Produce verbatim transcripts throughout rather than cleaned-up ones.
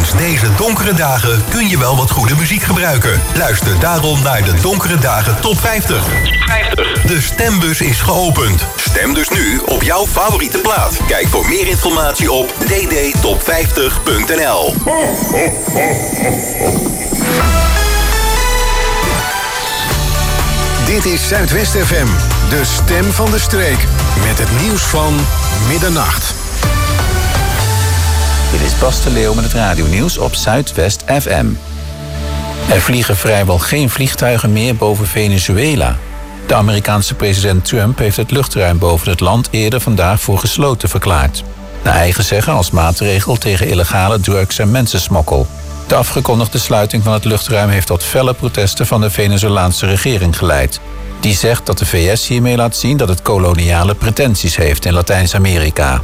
Ondanks deze donkere dagen kun je wel wat goede muziek gebruiken. Luister daarom naar de Donkere Dagen Top vijftig. De stembus is geopend. Stem dus nu op jouw favoriete plaat. Kijk voor meer informatie op d d top vijftig punt n l. Dit is Zuidwest F M, de stem van de streek. Met het nieuws van middernacht. Dit is Bas de Leeuw met het radionieuws op Zuidwest F M. Er vliegen vrijwel geen vliegtuigen meer boven Venezuela. De Amerikaanse president Trump heeft het luchtruim boven het land eerder vandaag voor gesloten verklaard. Naar eigen zeggen als maatregel tegen illegale drugs- en mensensmokkel. De afgekondigde sluiting van het luchtruim heeft tot felle protesten van de Venezolaanse regering geleid. Die zegt dat de V S hiermee laat zien dat het koloniale pretenties heeft in Latijns-Amerika.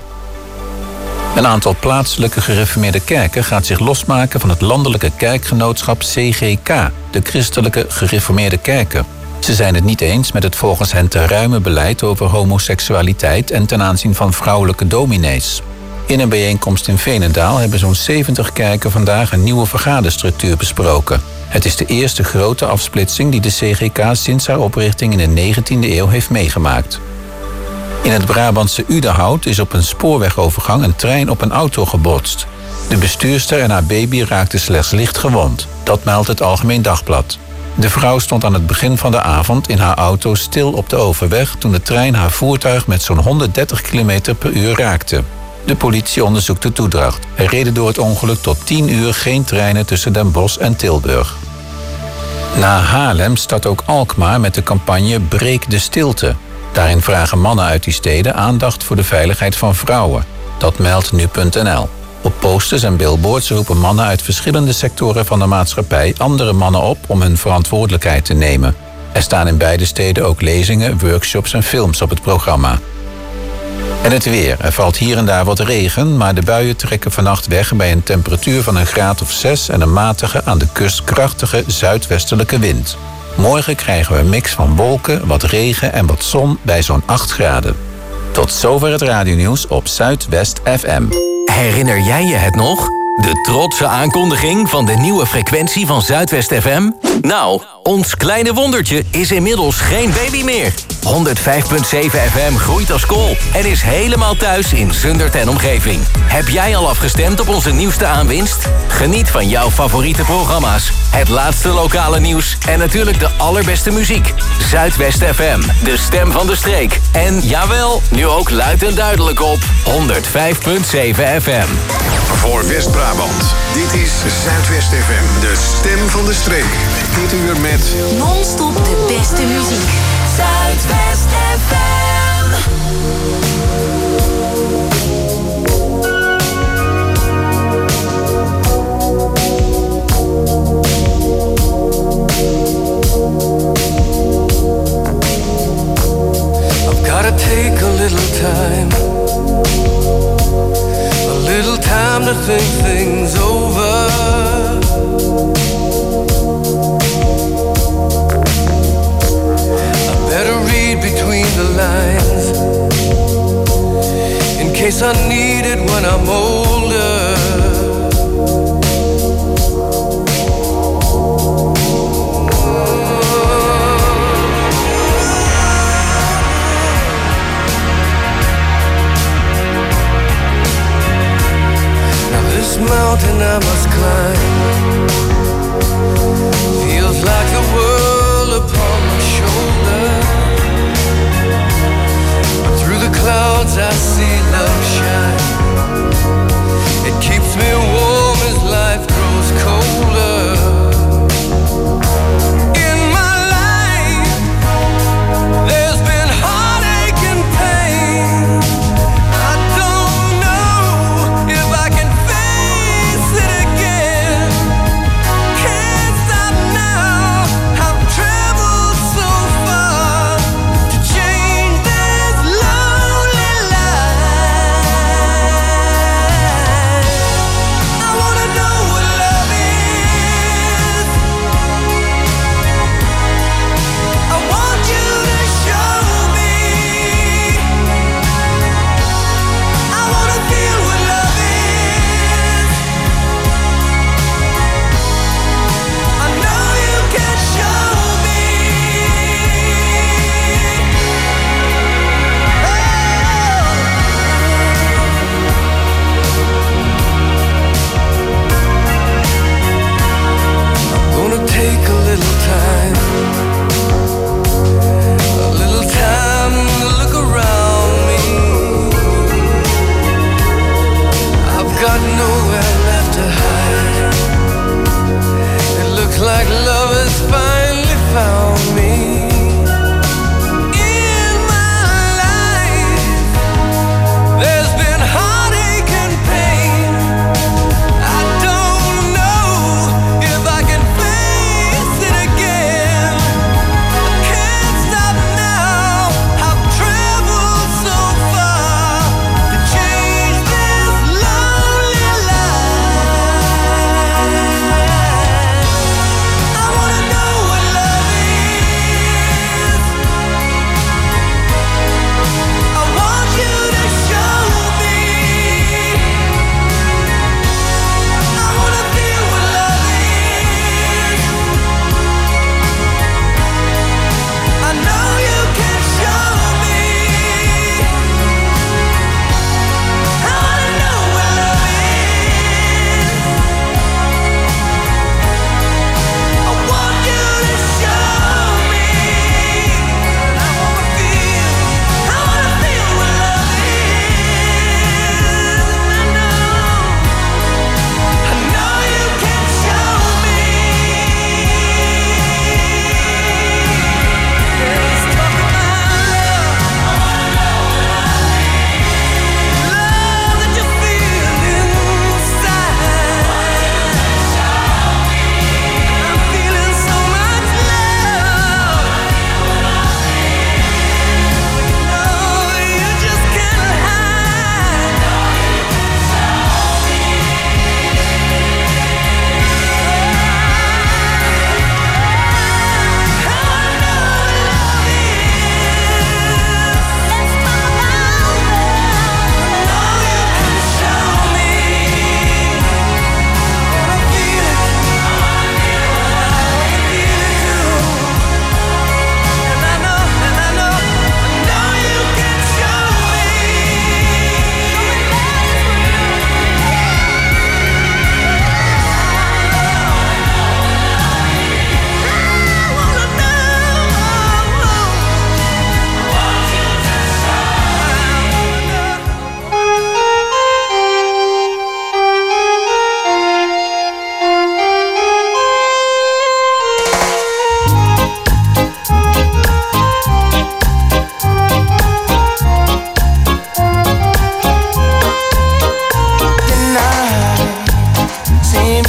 Een aantal plaatselijke gereformeerde kerken gaat zich losmaken van het landelijke kerkgenootschap C G K, de Christelijke Gereformeerde Kerken. Ze zijn het niet eens met het volgens hen te ruime beleid over homoseksualiteit en ten aanzien van vrouwelijke dominees. In een bijeenkomst in Veenendaal hebben zo'n zeventig kerken vandaag een nieuwe vergaderstructuur besproken. Het is de eerste grote afsplitsing die de C G K sinds haar oprichting in de negentiende eeuw heeft meegemaakt. In het Brabantse Udenhout is op een spoorwegovergang een trein op een auto gebotst. De bestuurster en haar baby raakten slechts licht gewond. Dat meldt het Algemeen Dagblad. De vrouw stond aan het begin van de avond in haar auto stil op de overweg toen de trein haar voertuig met zo'n honderddertig kilometer per uur raakte. De politie onderzoekt de toedracht. Er reden door het ongeluk tot tien uur geen treinen tussen Den Bosch en Tilburg. Na Haarlem start ook Alkmaar met de campagne Breek de Stilte. Daarin vragen mannen uit die steden aandacht voor de veiligheid van vrouwen. Dat meldt nu punt n l. Op posters en billboards roepen mannen uit verschillende sectoren van de maatschappij andere mannen op om hun verantwoordelijkheid te nemen. Er staan in beide steden ook lezingen, workshops en films op het programma. En het weer. Er valt hier en daar wat regen, maar de buien trekken vannacht weg bij een temperatuur van een graad of zes en een matige, aan de kust krachtige zuidwestelijke wind. Morgen krijgen we een mix van wolken, wat regen en wat zon bij zo'n acht graden. Tot zover het radionieuws op Zuidwest F M. Herinner jij je het nog? De trotse aankondiging van de nieuwe frequentie van Zuidwest F M? Nou, ons kleine wondertje is inmiddels geen baby meer. honderdvijf komma zeven F M groeit als kool en is helemaal thuis in Zundert en omgeving. Heb jij al afgestemd op onze nieuwste aanwinst? Geniet van jouw favoriete programma's, het laatste lokale nieuws en natuurlijk de allerbeste muziek. Zuidwest F M, de stem van de streek. En jawel, nu ook luid en duidelijk op honderdvijf komma zeven F M. Voor West-Brabant, dit is Zuidwest F M, de stem van de streek. Dit uur met non-stop de beste muziek. Zuidwest F M. I've gotta take a little time, a little time to think things over. Better read between the lines, in case I need it when I'm older. Now this mountain I must climb feels like the world upon my shoulder. Through the clouds I see love shine. It keeps me warm as life grows colder. In my life there's been heartache and pain. I don't know if I can face it again. Can't stop now, I've traveled so far to change this lonely life.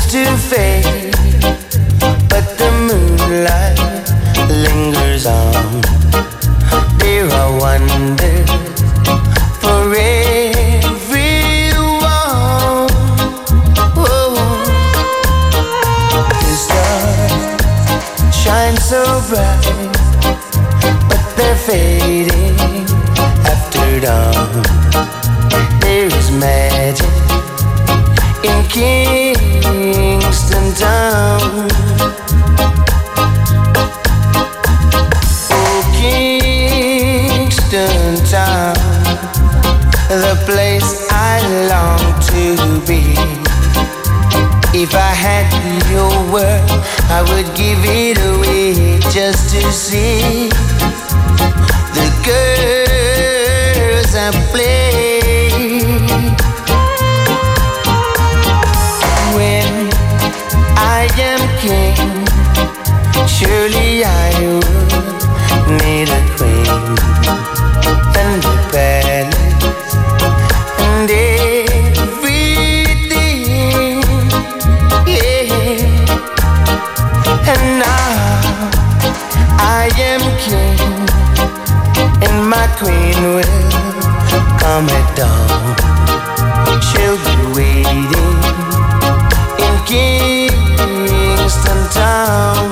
to fade, but the moonlight lingers on. There are wonders for everyone. Oh, the stars shine so bright, but they're fading after dawn. There is magic in Kingston Town. Oh, Kingston Town, the place I long to be. If I had your word, I would give it away just to see the girls I play. When I am king, surely I would need a queen and a palace and everything, yeah. And now I am king, and my queen will come at dawn. She'll be waiting in Kingston Town.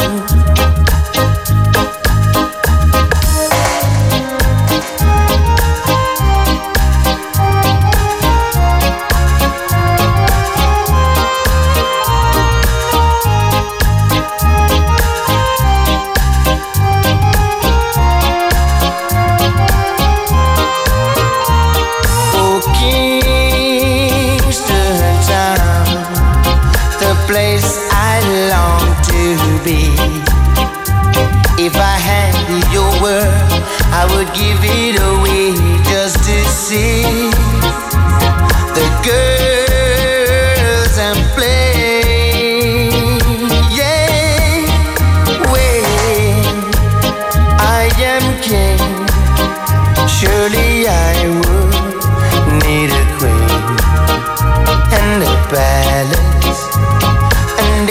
Place I long to be. If I had your word, I would give it away just to see the girls and play. Yeah, when I am king, surely I would need a queen and a palace and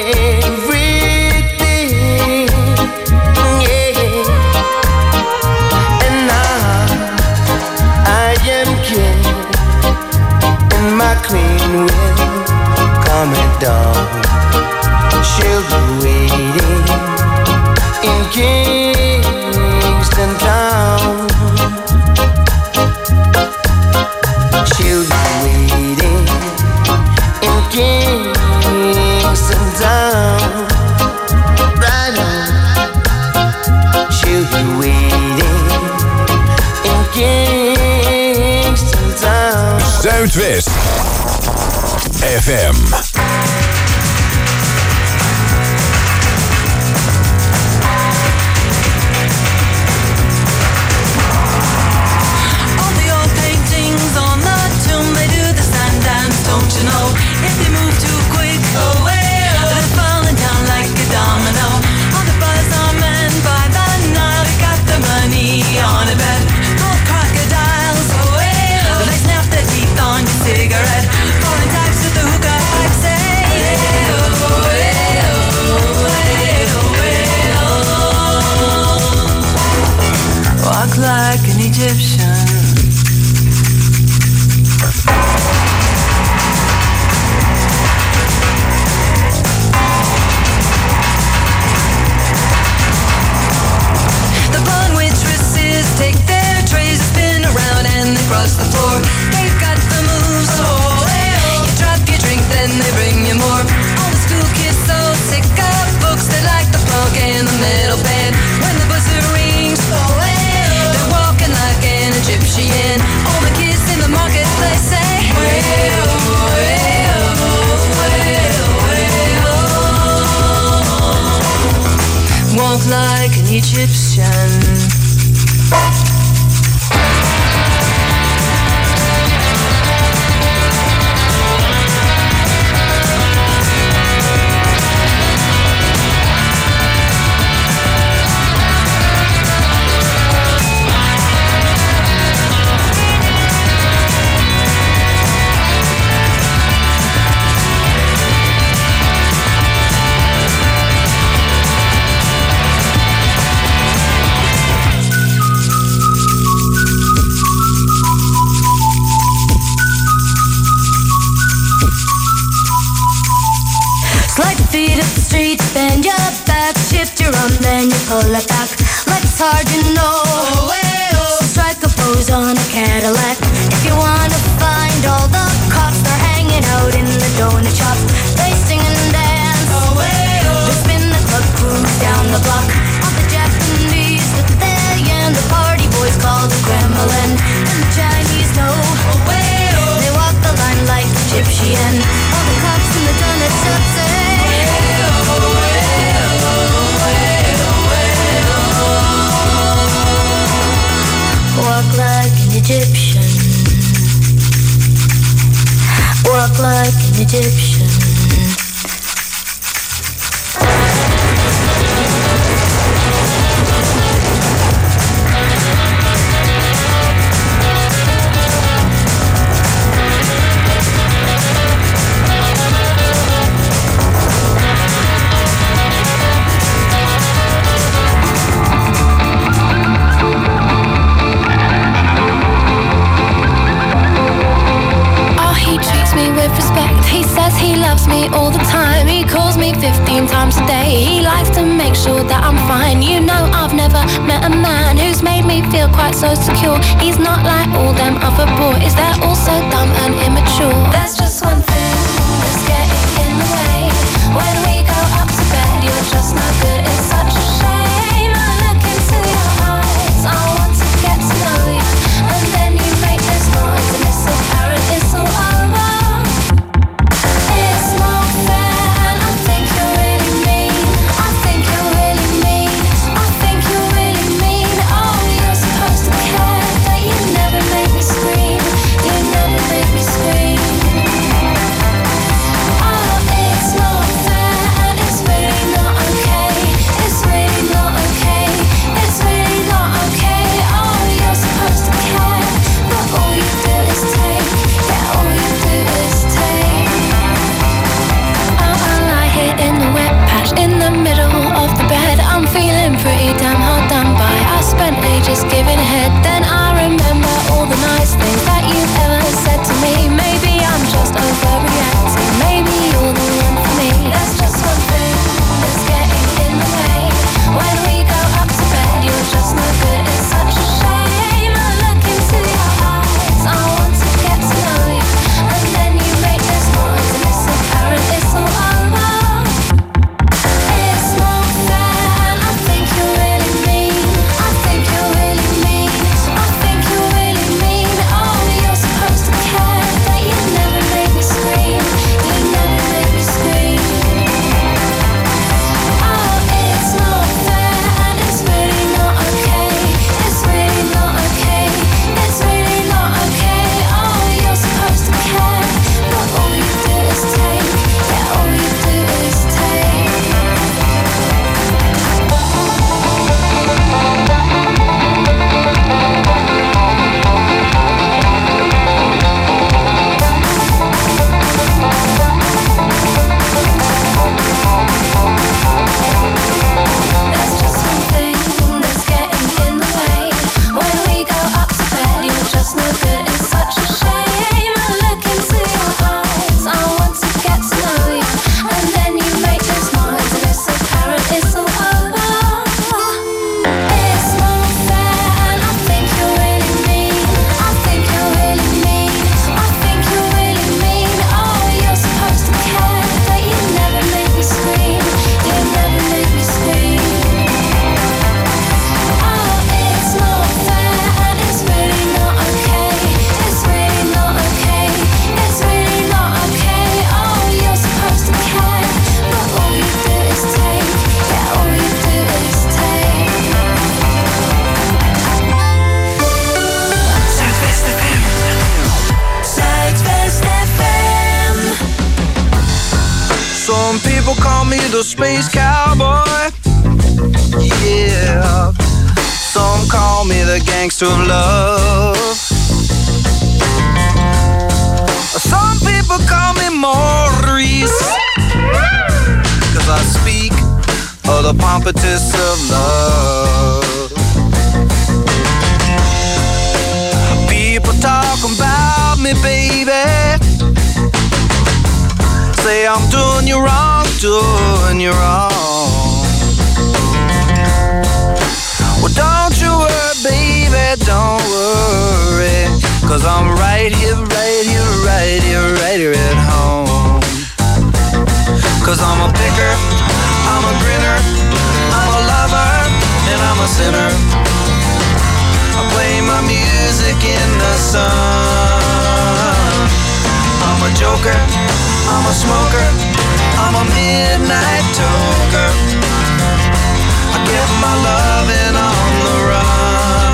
everything, yeah. And now I am king, and my queen will come at dawn. She'll be waiting in Kingston Town. She'll be waiting in Kingston Town, right on. She'll be waiting in Kingston Town. Zuidwest F M. Don't you know, if they move too quick, oh well, they're falling down like a domino. All the buzz are men by the Nile, they got the money on a bet. Both crocodiles, oh well, they snap their teeth on your cigarette. Foreign types with the hookah pipe say, hey, oh, hey, oh, hey, oh, hey, oh. Walk like an Egyptian. Take their trays, spin around and they cross the floor. They've got the moves, oh well. You drop your drink, then they bring you more. All the school kids so sick of books, they like the plug in the middle bed. When the buzzer rings, oh well, they're walking like an Egyptian. All the kids in the marketplace say, well, well, well, well. Walk like an Egyptian. Slide your feet up the street, bend your back, shift your arm, then you pull it back. Life's hard, you know. Oh, hey, oh. So strike a pose on a Cadillac. If you wanna find all the cops, they're hanging out in the donut shop. They sing and dance. Oh, hey, oh. They spin the club grooves down the block. All the Japanese with they and the party boys call the Kremlin. And the Chinese know. Oh, hey, oh. They walk the line like Egyptian. All the cops in the donut shop say. Walk like an Egyptian. Walk like an Egyptian. He loves me all the time. He calls me fifteen times a day. He likes to make sure that I'm fine. You know I've never met a man who's made me feel quite so secure. He's not like all them other boys. They're all so dumb and immature. There's just one thing that's getting in the way. When we go up to bed, you're just not good. It's such a shame. I look into your eyes. I want to get to know you, and then you make this noise, and it's so apparent it's all over. Pretty damn hard done by. I spent ages giving head. Then I remember all the nice things that you've ever said to me. Maybe I'm just overreacting. Maybe you're the one for me. There's just one thing that's getting in the way. When we go up to bed, you're just no good. It's such a shame. I look into your eyes. I want to get to know you, and then you make this noise, and it's apparent it's all over. It's not fair. the space cowboy. Yeah, some call me the gangster of love. Some people call me Maurice, 'cause I speak of the pompatus of love. People talk about me, baby, say I'm doing you wrong, doing you wrong. Well, don't you worry, baby, don't worry, 'cause I'm right here, right here, right here, right here at home. 'Cause I'm a picker, I'm a grinner, I'm a lover, and I'm a sinner. I play my music in the sun. I'm a joker, I'm a smoker, I'm a midnight toker. I get my loving on the run.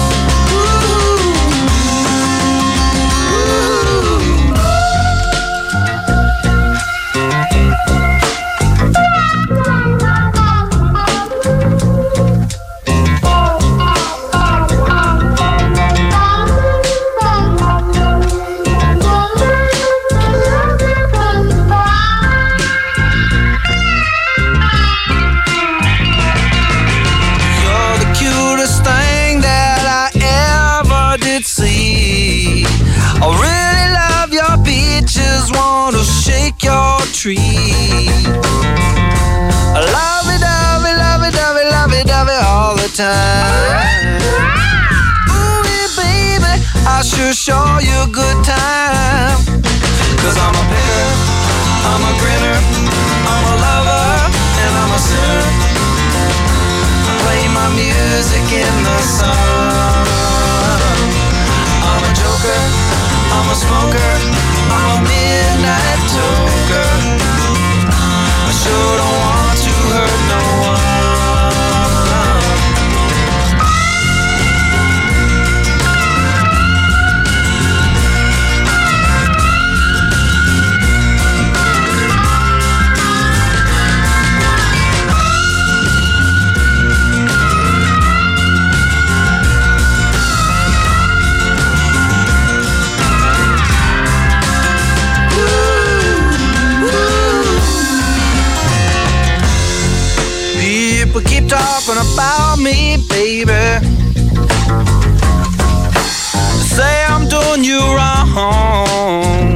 I really love your beaches, wanna shake your tree. I love it, love it, love it, love it, love it, love it all the time. Ooh, yeah, baby, I sure show you a good time. 'Cause I'm a picker, I'm a grinner, I'm a lover, and I'm a sinner. I play my music in the sun. I'm a joker, I'm a smoker, I'm a midnight toker. I sure don't want to hurt no one. Keep talking about me, baby. Say I'm doing you wrong.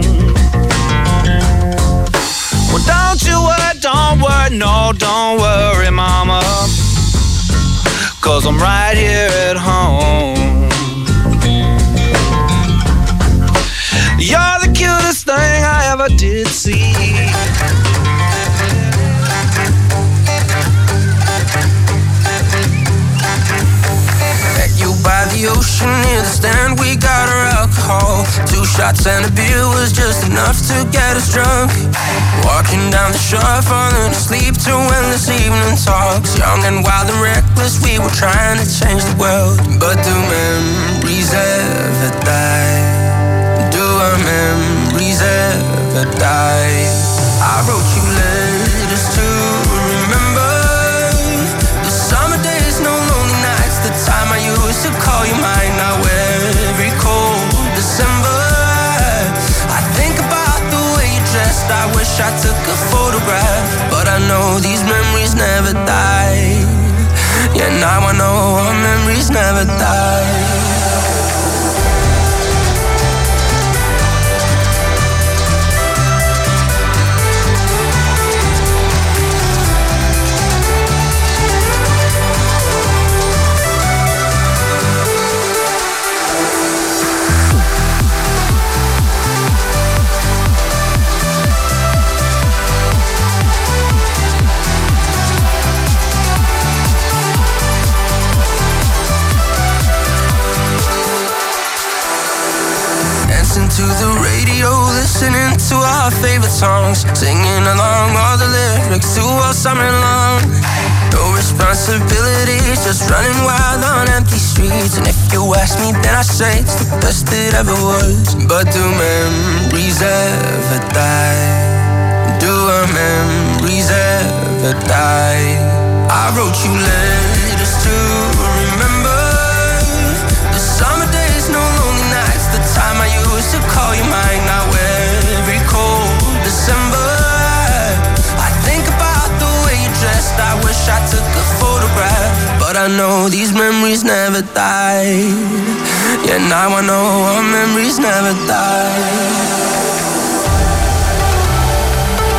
Well, don't you worry, don't worry, no, don't worry, mama, 'cause I'm right here at home. You're the cutest thing I ever did see. By the ocean near the stand, we got our alcohol. Two shots and a beer was just enough to get us drunk. Walking down the shore, falling asleep to endless evening talks. Young and wild and reckless, we were trying to change the world. But do memories ever die? Do our memories ever die? I wrote you letters to remember the summer days, no lonely nights, the time I used to call you mine. Now every cold December, I think about the way you dressed. I wish I took a photograph, but I know these memories never die. Yeah, now I know our memories never die. To the radio, listening to our favorite songs, singing along all the lyrics to all summer long. No responsibilities, just running wild on empty streets. And if you ask me, then I say it's the best it ever was. But do memories ever die? Do our memories ever die? I wrote you letters to remember the summer days, no lonely nights, the time I used to call you mine. Now every cold December, I think about the way you dressed. I wish I took a photograph, but I know these memories never die. Yeah, now I know our memories never die.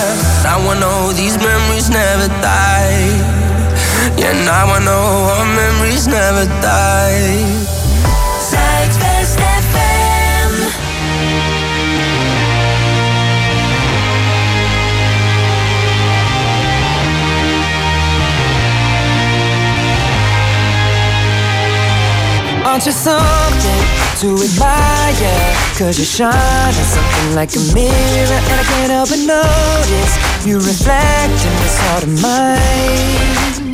Now I know these memories never die. Yeah, now I know our memories never die. Zuidwest F M. Aren't you something to admire? Cause you shine as something like a mirror, and I can't help but notice you reflect in this heart of mine.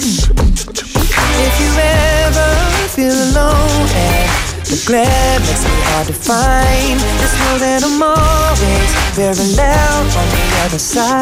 If you ever feel alone and the glare makes me hard to find, just know that I'm always parallel on the other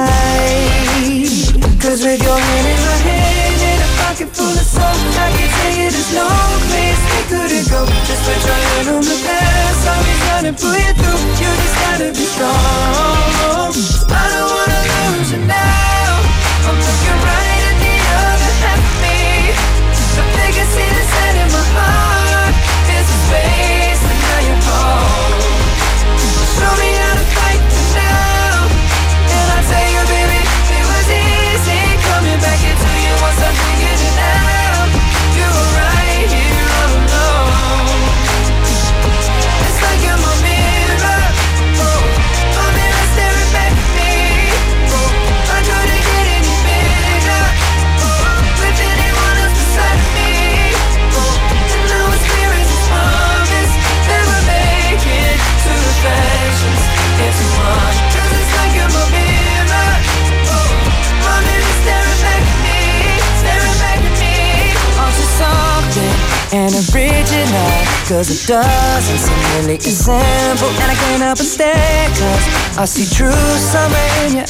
side. Cause with your hand in my hand and a pocket full of soul, I can tell you there's no place we couldn't go. Just put your hand on the past, I'll be trying to pull you through. You just gotta be strong. I don't wanna lose you now. I'm looking right at the other half of me. The thing I see that's set in my heart is a space, and now you're home. Show me how to fight for now, and I'll tell you, baby, it was easy coming back into you once I figured it out. You were right here all alone. It's like you're my mirror, oh, my mirror staring back at me. Oh, I couldn't get any bigger, oh, with anyone else beside me. Oh, and now it's clear as this promise that we're making two reflections into one. 'Cause it's like you're my mirror, oh, my mirror staring back at me, staring back at me. Onto something and original, 'cause it doesn't seem really as simple, and I can't help but stare, 'cause I see true summer in your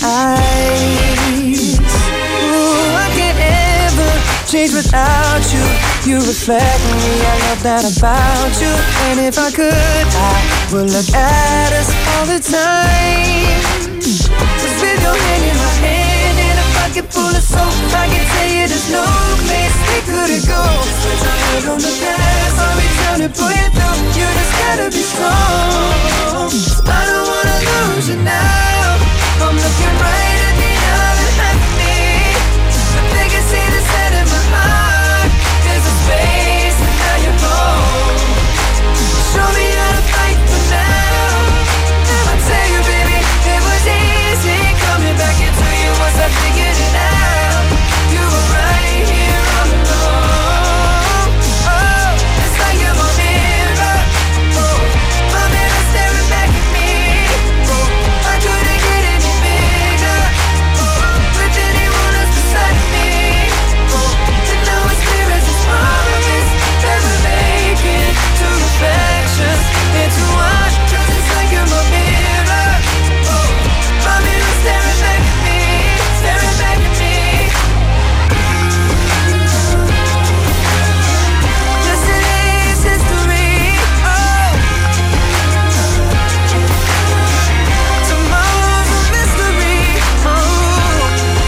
eyes. Ooh, I can't ever change without you. You reflect me, I love that about you. And if I could, I would look at us all the time. Just with your hand in my hand and a pocket full of soap, I can tell you there's no place we couldn't go. Just put your head on the past, I'll be trying to pull you through. You just gotta be strong. I don't wanna lose you now. I'm looking right at the other half of me. The thing I see that's set in my heart is a space, and now you're home. Show me how to fight for now, and I'll tell you, baby, it was easy coming back into you once I figured it out. You were right here all alone. Oh, it's like you're my mirror, oh, my mirror staring back at me. Oh, I couldn't get any bigger, oh, with anyone else beside me. Oh, and now it's clear as this promise that we're making two reflections into one. 'Cause it's like you're my mirror, oh, my mirror staring back at me, staring back at me. Yesterday's history, oh, tomorrow's a mystery, oh.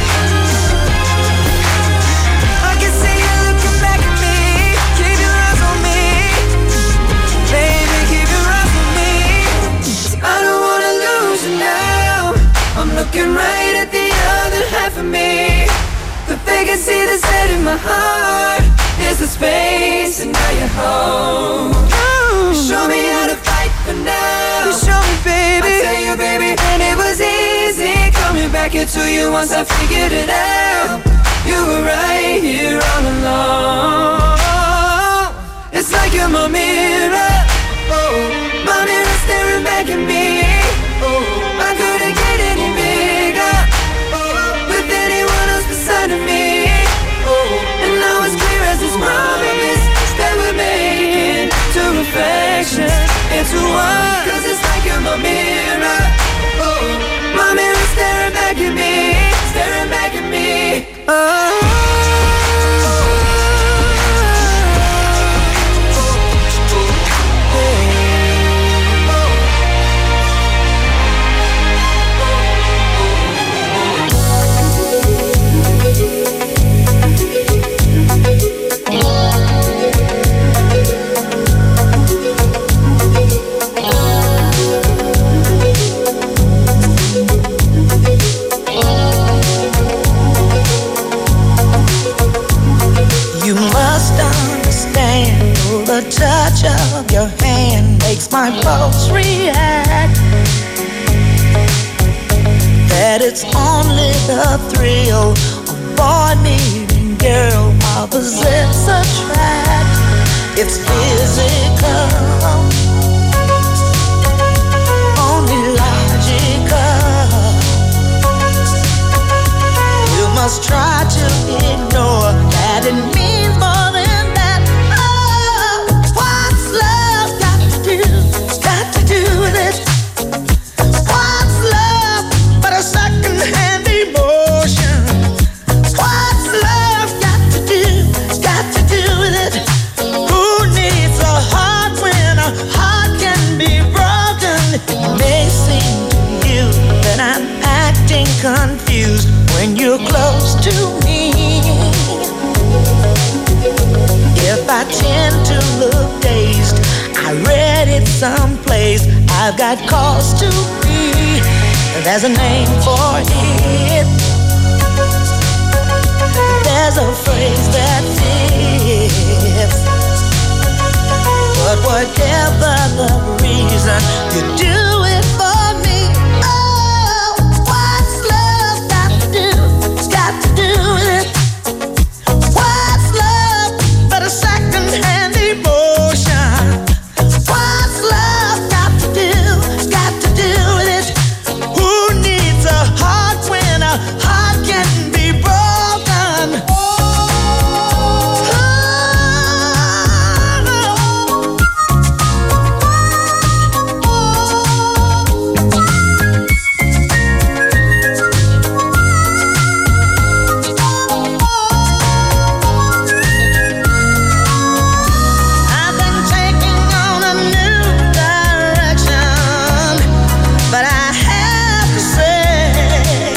I can see you looking back at me. Keep your eyes on me, baby, keep your eyes on me. I don't wanna lose you now. I'm looking right at the other half of me. The vacancy that's set in my heart is the space, and now you're home. You show me how to fight for now. You show me, baby. I tell you, baby, and it was easy coming back into you once I figured it out. You were right here all along. It's like you're my mirror, oh, my mirror staring back at me. Oh, I couldn't get any bigger, oh, with anyone else beside of me. Oh, and now it's clear as this promise that we're making two reflections into one. 'Cause it's like you're my mirror, oh, my mirror staring back at me, staring back at me. Oh. the thrill of boy meeting girl. Opposites attract, it's physical, only logical. You must try to ignore that it means more than that. Oh, what's love got to do? Got to do with it. What's love but a second-hand emotion? What's love got to do? Got to do with it. Who needs a heart when a heart can be broken? It may seem to you that I'm acting confused when you're close to me. If I tend to look dazed, I read it someplace. I've got cause to be. There's a name for it. There's a phrase that fits. But whatever the reason, you do it for me. Oh, what's love got to do? It's got to do with it. What's love but a second-hand emotion? What's love got to do? It's got to do with it. Who needs a heart when a heart can be broken? I've been taking on a new direction, but I have to say,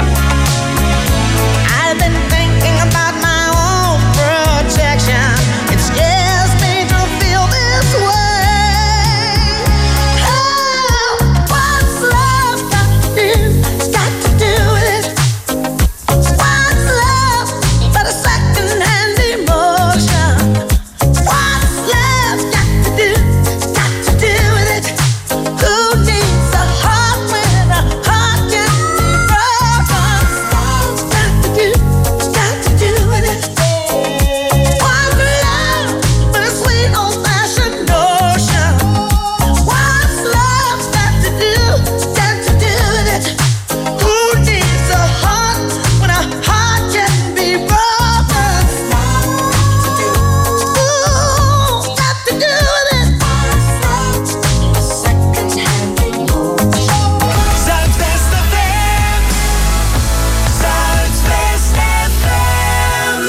I've been thinking about my own protection. It scares me to feel this way. Oh, what's love got to do? Got to do with it. What's love but a second-hand emotion? What's love got to do? Got to do with it. Who needs a heart when a heart can be broken? Got to do, got to do with it. What's love but a sweet old-fashioned notion? What's love got to do? Got to do with it. Who needs a heart when a heart can be broken? Ooh, got to do with it. Second-hand emotion. Zuidwest F M. Zuidwest F M.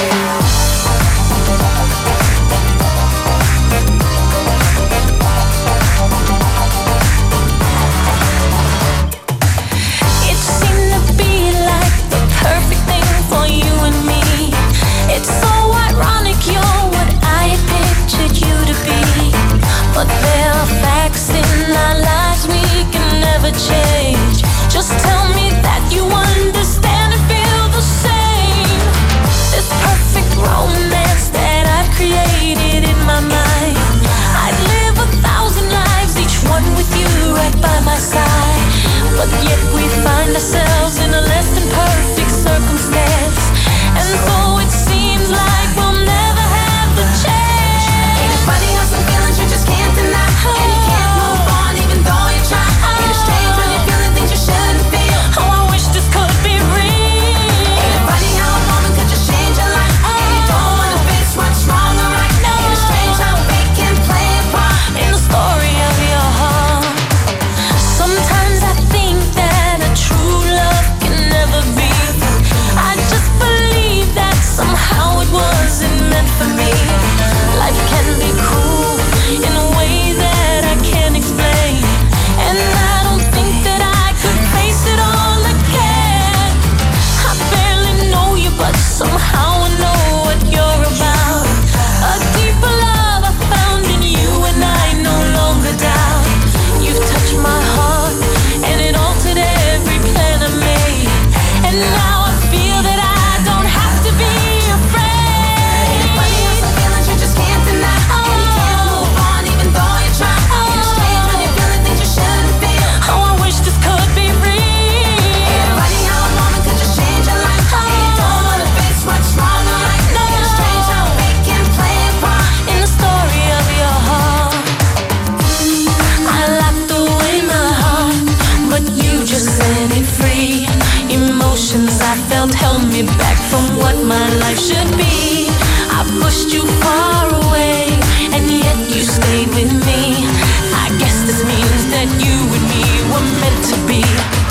It seemed to be like the perfect thing for you and me. It's so ironic you're what I had pictured you to be. But there are facts in our lives we can never change. Just tell me that you understand and feel the same. This perfect romance that I've created in my mind, I'd live a thousand lives, each one with you right by my side. But yet we find ourselves in a less than perfect circumstance, and so it seems like we'll never have the chance. Ain't it funny how some feelings you just can't deny, and you can't move on even though you try. Ain't it strange when you're feeling things you shouldn't feel? Oh, I wish this could be real. Ain't it funny how a moment could just change your life, and you don't wanna face what's wrong or right? Ain't it strange how fate can play a part In the story of your heart, sometimes I think that a true love can never be. I just believe that somehow it wasn't meant for me. Life can be cruel in a way that I can't explain, and I don't think that I could face it all again. I barely know you, but somehow I know what you're about. A deeper love I found in you, and I no longer doubt. You've touched my heart, and it altered every plan I made. And now I feel that I don't have to be afraid. Ain't it funny how some feelings you just can't deny, and you can't move on even though you try. Ain't it strange when you're feeling things you shouldn't feel? Oh, I wish this could be real. Ain't it funny how a moment me back from what my life should be. I pushed you far away, and yet you stayed with me. I guess this means that you and me were meant to be.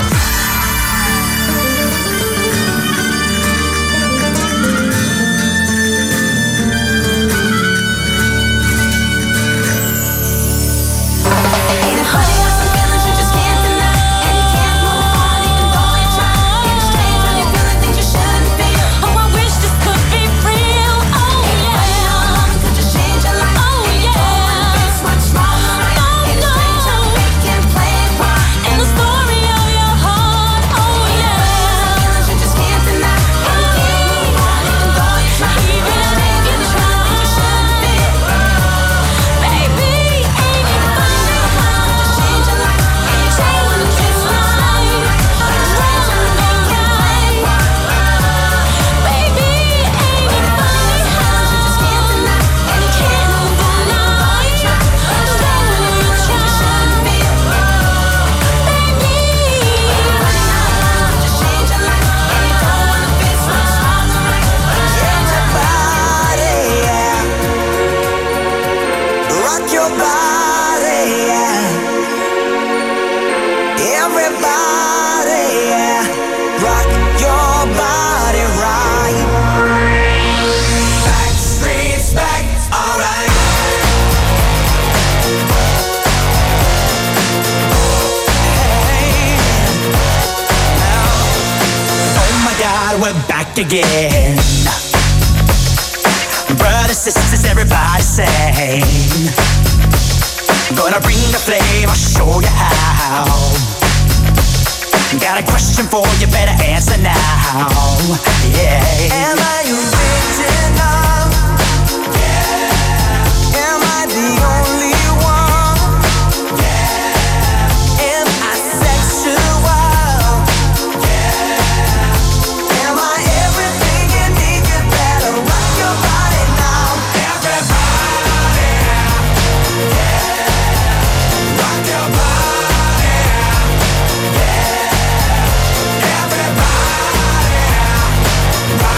Again, brothers, sisters, everybody sing. Gonna bring the flame, I'll show you how. Got a question for you, better answer now. Yeah. Am I original? Yeah. Am I the only one? Yeah. Am I sexual? Rock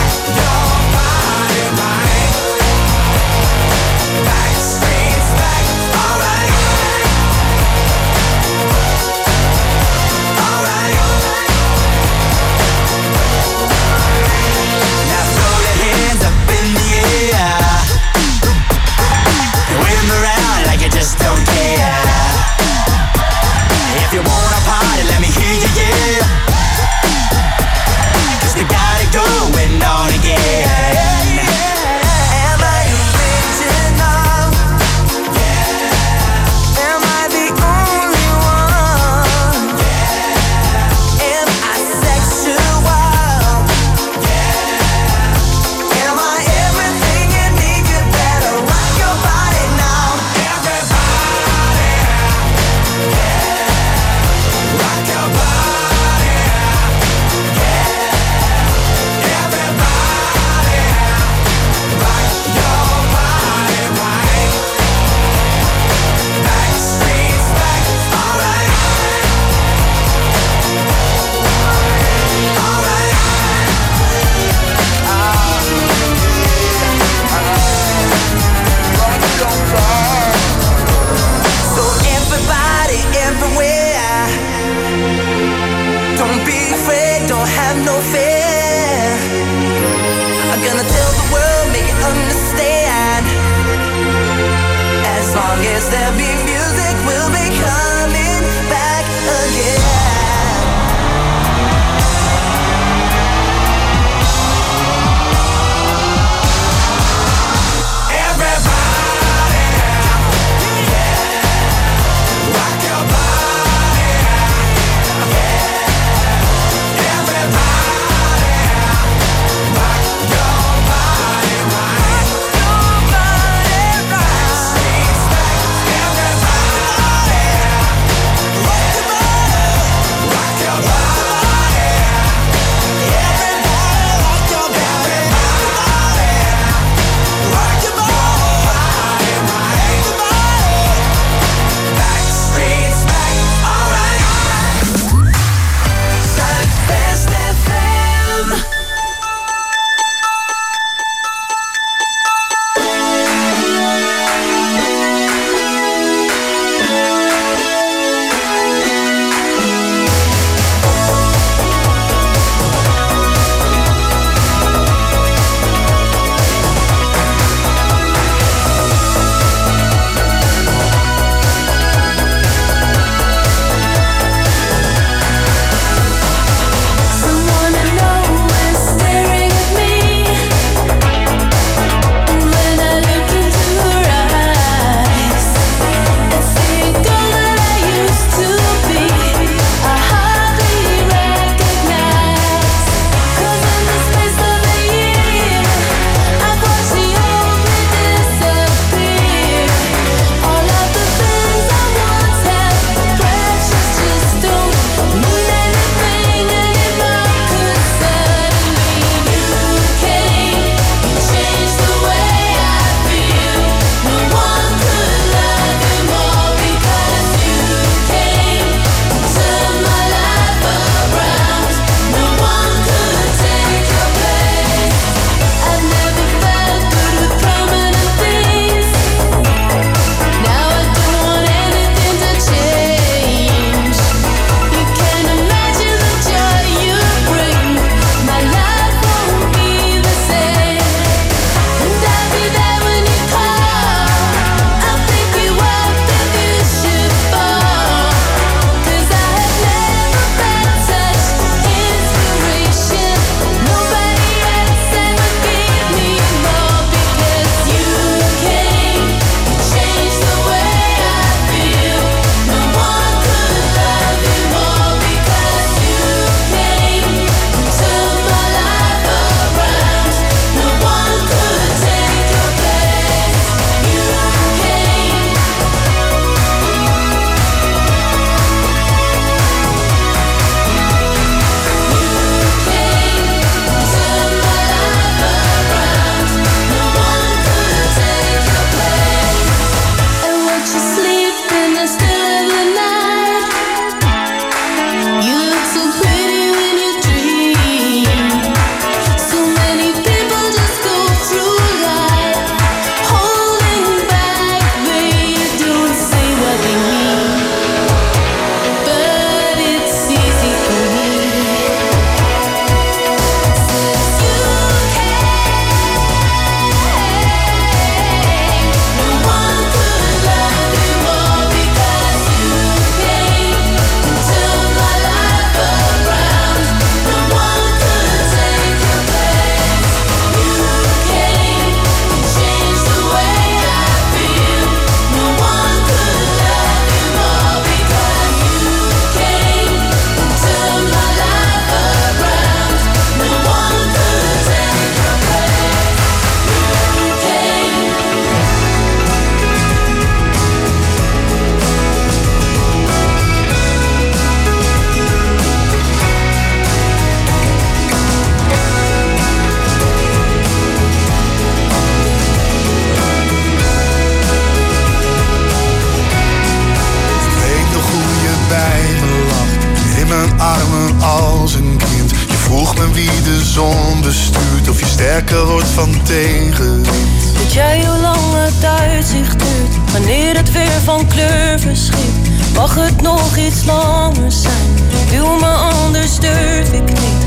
de zon bestuurt of je sterker wordt van tegenwind. Weet jij hoe lang het uitzicht duurt, wanneer het weer van kleur verschiet? Mag het nog iets langer zijn, wil me anders durf ik niet.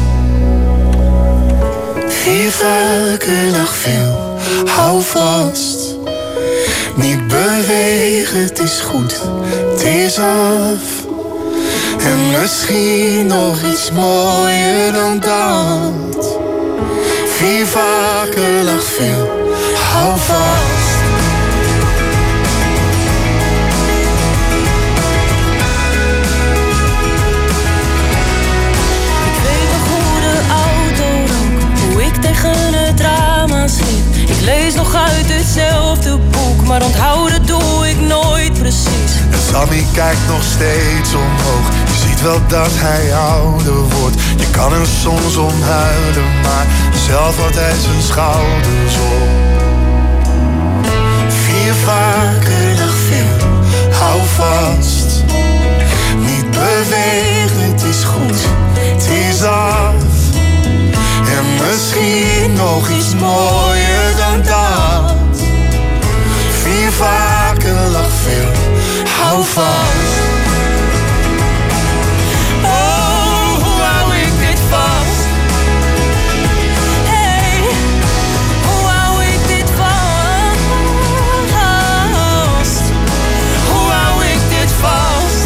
Vier vaker nog veel, hou vast. Niet bewegen, het is goed, het is af. En misschien nog iets mooier dan dat. Vier vaker nog veel, hou vast. Ik weet nog hoe de auto rook, hoe ik tegen het raam aansliep. Ik lees nog uit hetzelfde boek, maar onthouden doe ik nooit precies. En Sammy kijkt nog steeds omhoog. Je ziet wel dat hij ouder wordt. Je kan er soms om huilen, maar zelf houdt hij zijn schouders op. Vier vaker nog veel, hou vast. Niet bewegen, het is goed, het is af. En misschien nog iets mooier dan dat. Vier vaker nog veel, hou vast. Oh, hoe hou ik dit vast? Hey, hoe hou ik dit vast? Hoe hou ik dit vast?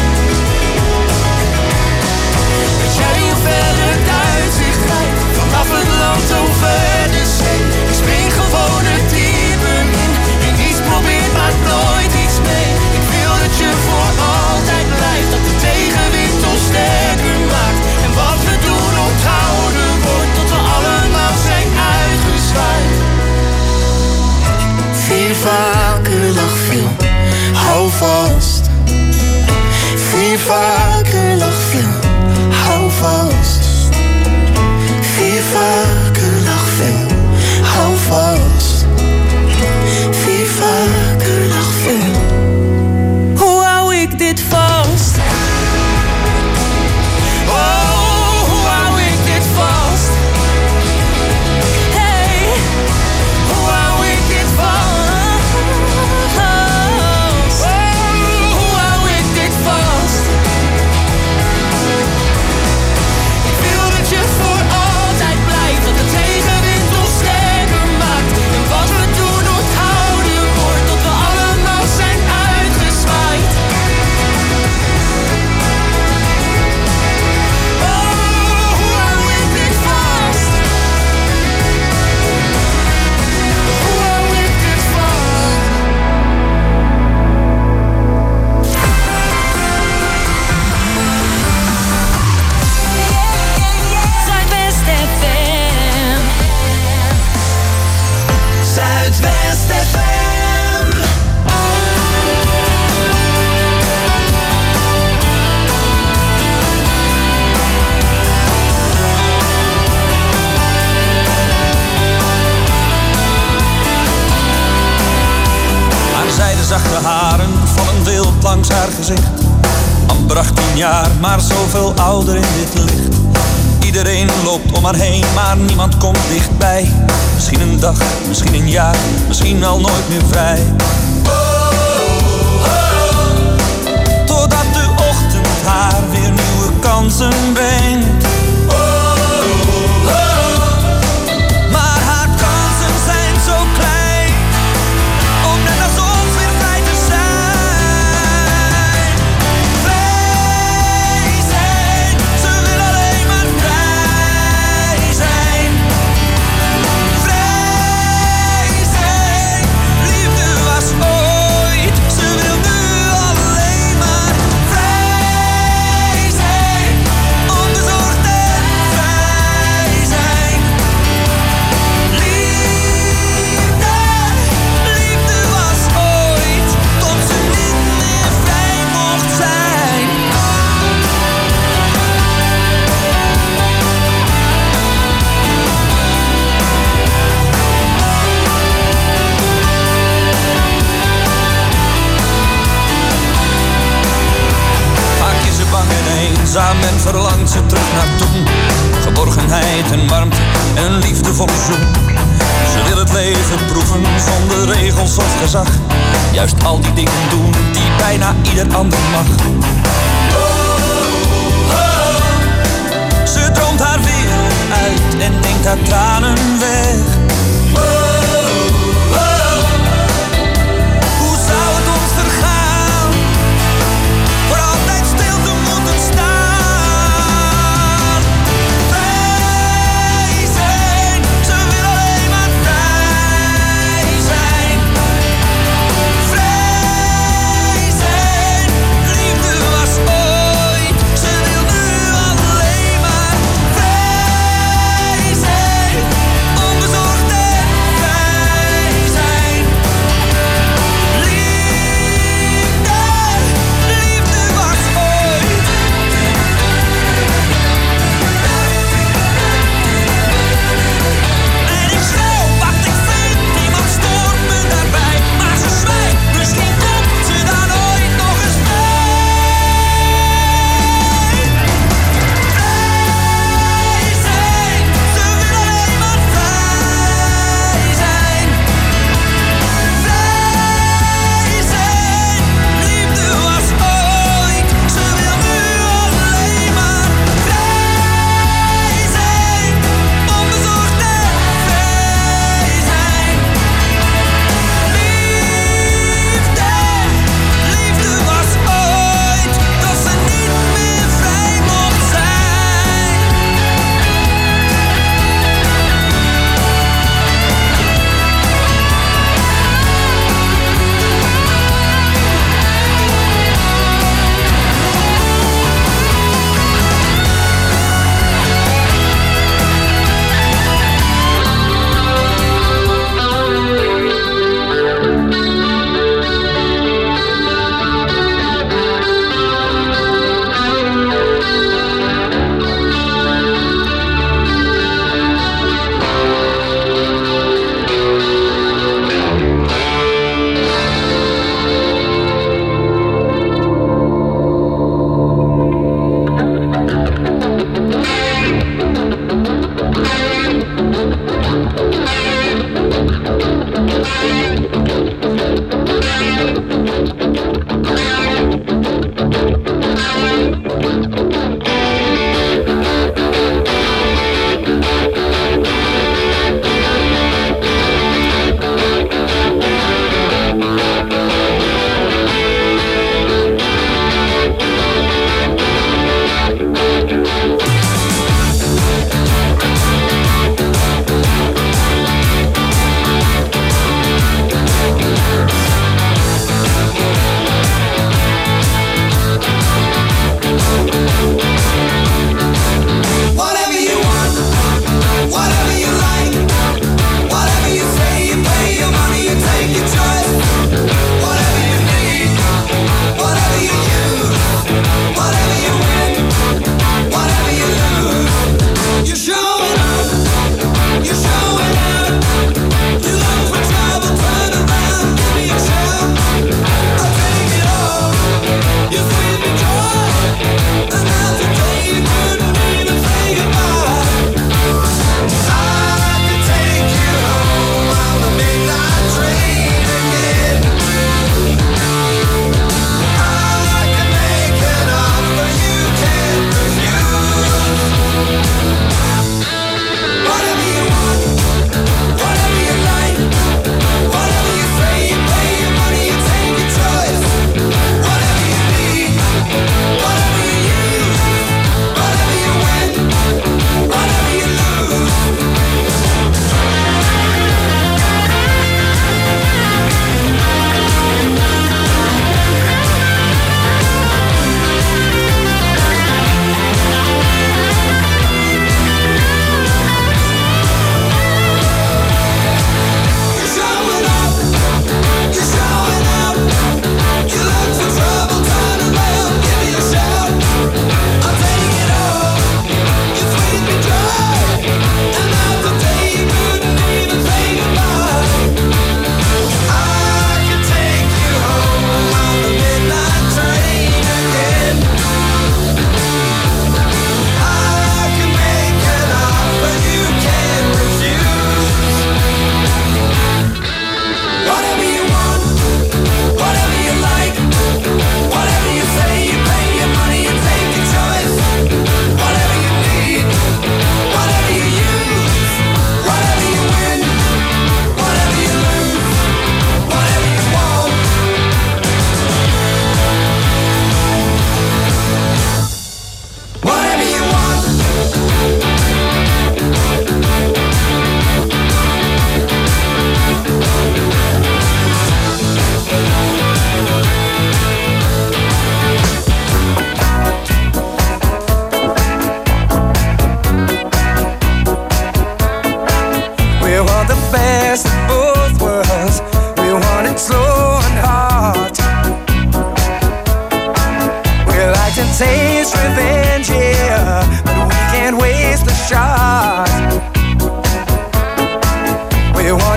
Weet jij hoe ver het uitzicht lijkt? Vanaf het land over de zee. Ik spring gewoon het dieper in. En niets probeert maakt nooit iets mee. Ik wil dat je voor altijd blijft. Dat de tegenwind ons sterker maakt. En wat we doen onthouden wordt. Tot we allemaal zijn uitgezwaaid. Vier vaker nog veel, hou vast. Vier vaker nog veel, hou vast. Vier vaker nog veel, hou vast. Vier vaker nog veel. Hoe hou ik dit vast? Oh, hoe hou ik dit vast? Hey, hoe hou ik dit vast? Oh, hoe hou ik dit vast? Ik wil dat je voor altijd blijft, dat de tegenwind ons sterker maakt. En wat we doen onthouden wordt, tot we allemaal zijn uitgezwaaid. Oh, hoe hou ik dit vast? Hoe hou ik dit vast? Zuidwest F M. Zuidwest F M. Haar zijde zachte haren vallen wild langs haar gezicht. Amper achttien jaar, maar zoveel ouder in dit licht. Iedereen loopt om haar heen, maar niemand komt dichtbij. Misschien een dag, misschien een jaar, misschien al nooit meer vrij. Totdat de ochtend haar weer nieuwe kansen brengt. Maar haar kansen zijn zo klein, om net als ons weer vrij te zijn. Vrij zijn, ze wil alleen maar vrij zijn. Vrij zijn, liefde was ooit, ze wil nu alleen maar vrij zijn. Onbezorgd een liefdevolle zoen. Ze wil het leven proeven zonder regels of gezag. Juist al die dingen doen die bijna ieder ander mag. Ze droomt haar wereld uit en denkt haar tranen weg. Hoe zou het ons vergaan? Voor altijd stil te moeten staan. Vrij zijn, ze wil alleen maar vrij zijn. Vrij zijn, liefde was ooit. Ze wil nu alleen maar vrij zijn. Onbezorgd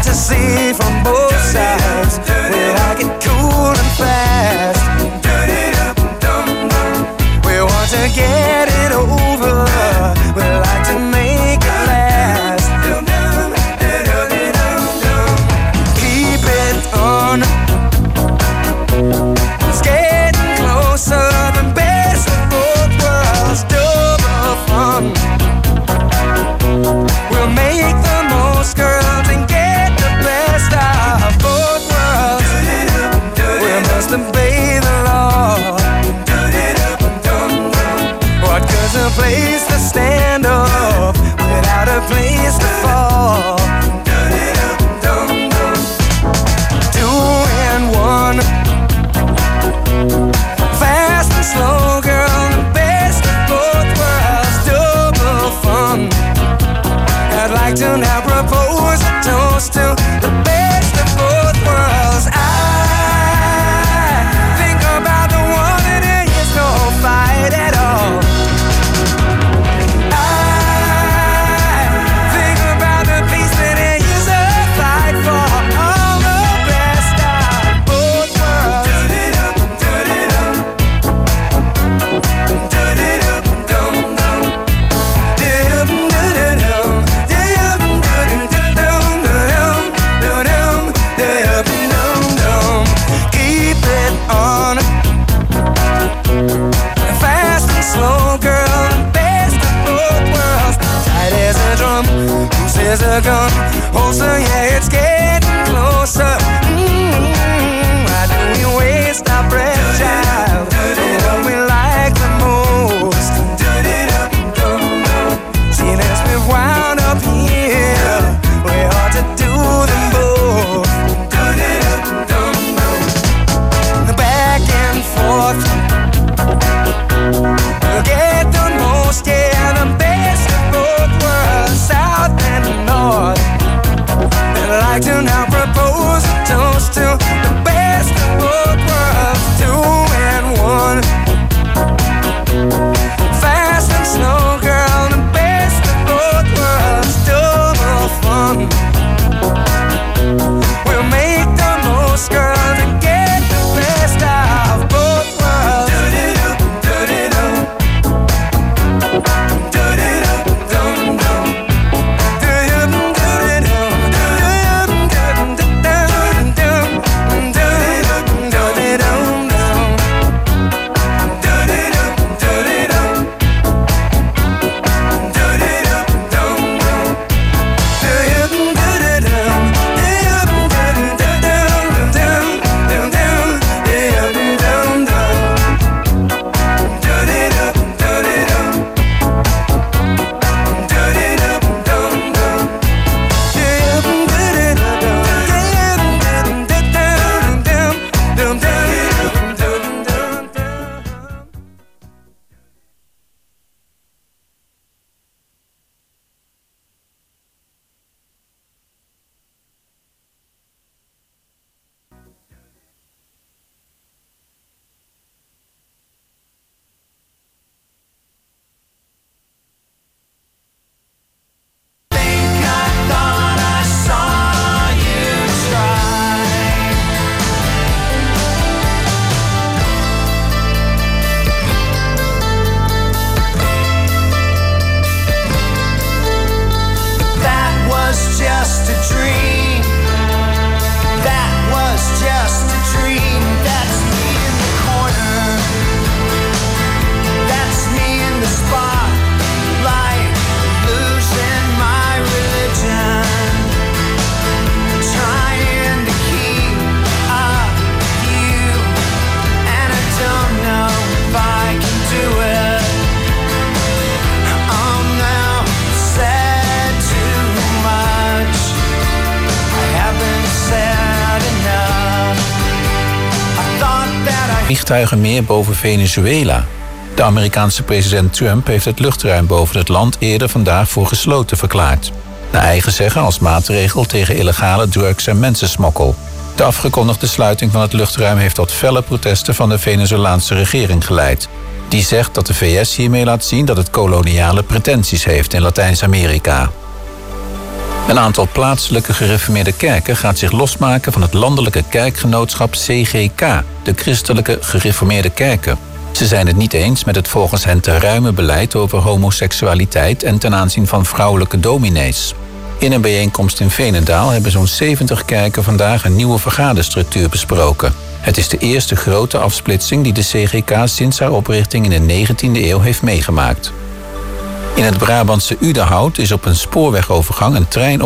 to see from both sides. We like it cool and fast. We want to get it over. We like to make it last. Keep it on. It's getting closer. The best of both worlds. Double fun. We'll make the most girls and get the best of both worlds. We must obey the law. What good's a place to stand up without a place to fall? Two and one, fast and slow, girl, the best of both worlds, double fun. I'd like to now propose a toast to the best of both worlds. I think about the one and there is no fight at all. I think about the peace that there is a fight for. All the best of both worlds. Keep it on. Fast and slow, girl, the best of both worlds. Tight as a drum, loose as a gun. Holster, yeah, it's getting closer. Mm-hmm. Why do we waste our breath, child? You know we like the most. See, let's be wound up here. We ought to do them both. Back and forth. We'll get the most, yeah, the best of both worlds, south and north. I'd like to now propose a toast to the best of both worlds, two and one. Fast and slow, girl, the best of both worlds, double fun. We'll make the most, girl, to get the best of both worlds. Vliegtuigen meer boven Venezuela. De Amerikaanse president Trump heeft het luchtruim boven het land eerder vandaag voor gesloten verklaard. Naar eigen zeggen als maatregel tegen illegale drugs- en mensensmokkel. De afgekondigde sluiting van het luchtruim heeft tot felle protesten van de Venezolaanse regering geleid. Die zegt dat de V S hiermee laat zien dat het koloniale pretenties heeft in Latijns-Amerika. Een aantal plaatselijke gereformeerde kerken gaat zich losmaken van het landelijke kerkgenootschap C G K, de Christelijke Gereformeerde Kerken. Ze zijn het niet eens met het volgens hen te ruime beleid over homoseksualiteit en ten aanzien van vrouwelijke dominees. In een bijeenkomst in Veenendaal hebben zo'n zeventig kerken vandaag een nieuwe vergaderstructuur besproken. Het is de eerste grote afsplitsing die de C G K sinds haar oprichting in de negentiende eeuw heeft meegemaakt. In het Brabantse Udenhout is op een spoorwegovergang een trein op